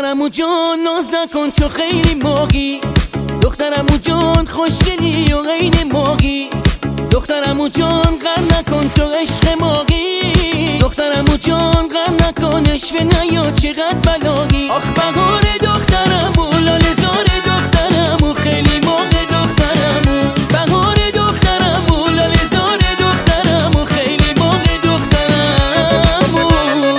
دخترمو جان ناز نکن تو خیلی موقی، دخترمو جان خوشگلی و غین موقی، دخترمو جان غر نکن تو عشق موقی، دخترمو جان غر نکن عشق نیا چقدر بلاغی. آخ بهار دخترمو لاله زار دخترمو خیلی موقع دخترمو، بهار دخترمو لاله زار دخترمو خیلی موقع دخترمو.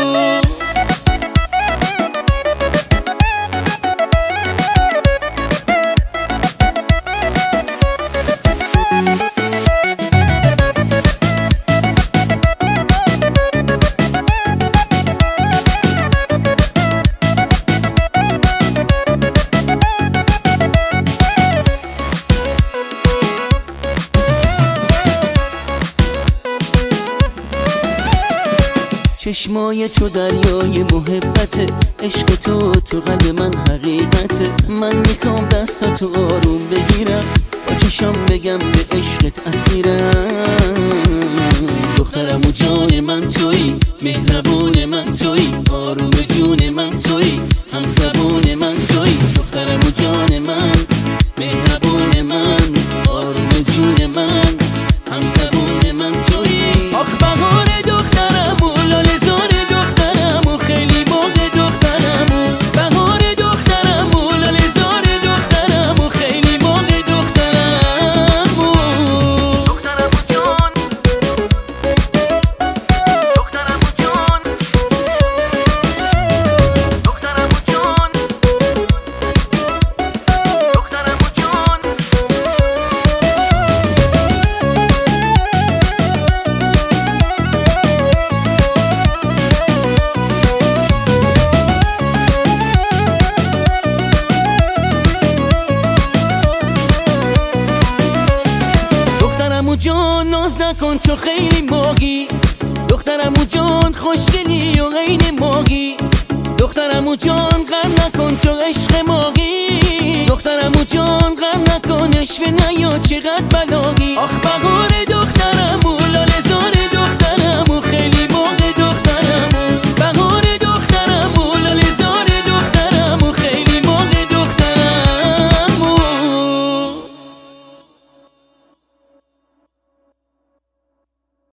چشمای تو دریای محبته، عشق تو قلب من حقیقته، من میخوام دستاتو آروم بگیرم، با چشام بگم به عشقت اسیرم. دخترمو جان من تویی، مهربون من تویی، آروم جون من تویی، هم زبون من تویی. دخترمو جان من، مهربون من، آروم جون من، هم زبون من تویی. آخ بهار دخترمو لاله زار دخترمو خیلی موقع دخترمو، بهار دخترمو لاله زار دخترمو خیلی موقع دخترمو. دخترمو جان، دخترمو جان، دخترمو جان، دخترمو جان. دخترمو جان ناز نکن تو خیلی موقی، دخترمو جان خوشگلی و غین موقی، دخترمو جان غر نکن تو عشق موقی، دخترمو جان غر نکن عشق نیا چقدر بلاغی. آخ بهار دخترمو